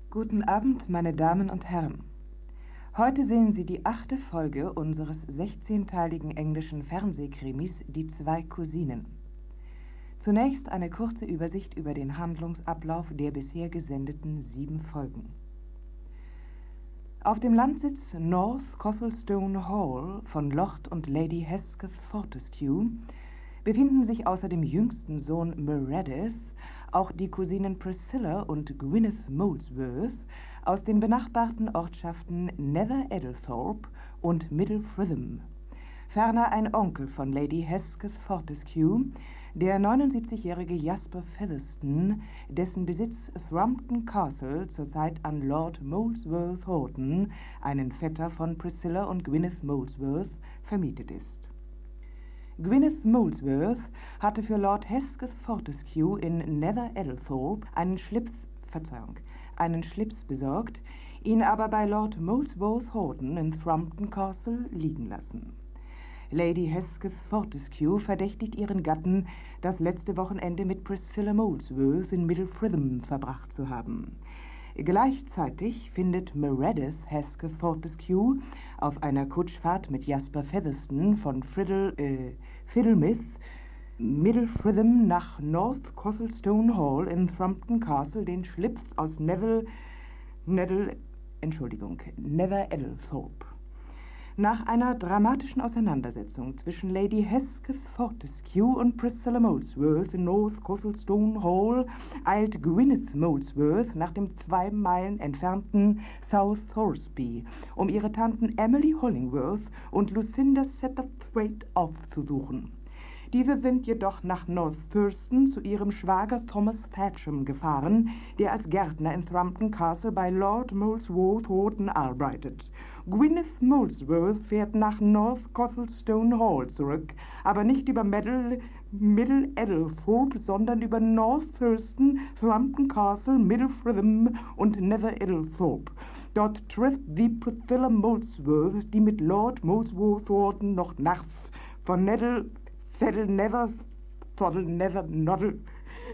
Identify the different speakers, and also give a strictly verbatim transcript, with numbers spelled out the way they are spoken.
Speaker 1: Guten Abend, meine Damen und Herren. Heute sehen Sie die achte Folge unseres sechzehnteiligen englischen Fernsehkrimis Die zwei Cousinen. Zunächst eine kurze Übersicht über den Handlungsablauf der bisher gesendeten sieben Folgen. Auf dem Landsitz North Cothelstone Hall von Lord und Lady Hesketh Fortescue befinden sich außer dem jüngsten Sohn Meredith auch die Cousinen Priscilla und Gwyneth Molesworth aus den benachbarten Ortschaften Nether Eddlethorpe und Middle Fritham. Ferner ein Onkel von Lady Hesketh Fortescue, der neunundsiebzigjährige Jasper Featherstone, dessen Besitz Thrumpton Castle zurzeit an Lord Molesworth Horton, einen Vetter von Priscilla und Gwyneth Molesworth, vermietet ist. Gwyneth Molesworth hatte für Lord Hesketh Fortescue in Nether Eddlethorpe einen Schlips, Verzeihung, einen Schlips besorgt, ihn aber bei Lord Molesworth Horton in Thrumpton Castle liegen lassen. Lady Hesketh Fortescue verdächtigt ihren Gatten, das letzte Wochenende mit Priscilla Molesworth in Middle Fritham verbracht zu haben. Gleichzeitig findet Meredith Hesketh Fortescue auf einer Kutschfahrt mit Jasper Featherstone von Friddle, äh, Fiddlemouth, Middle Fritham nach North Cothelstone Hall in Thrumpton Castle den Schlipf aus Neville, Nether, Entschuldigung, Nether Eddlethorpe. Nach einer dramatischen Auseinandersetzung zwischen Lady Hesketh Fortescue und Priscilla Molesworth in North Cothelstone Hall eilt Gwyneth Molesworth nach dem zwei Meilen entfernten South Thoresby, um ihre Tanten Emily Hollingworth und Lucinda Satterthwaite aufzusuchen. Diese sind jedoch nach North Thurston zu ihrem Schwager Thomas Thatcham gefahren, der als Gärtner in Thrumpton Castle bei Lord Molesworth Horton arbeitet. Gwyneth Molesworth fährt nach North Cothelstone Hall zurück, aber nicht über Middle, Middle Eddlethorpe, sondern über North Thurston, Thrumpton Castle, Middle Fritham und Nether Eddlethorpe. Dort trifft sie Priscilla Molesworth, die mit Lord Molesworth Horton noch nachts von Nether Saddle Nether, Toddle Nether Noddle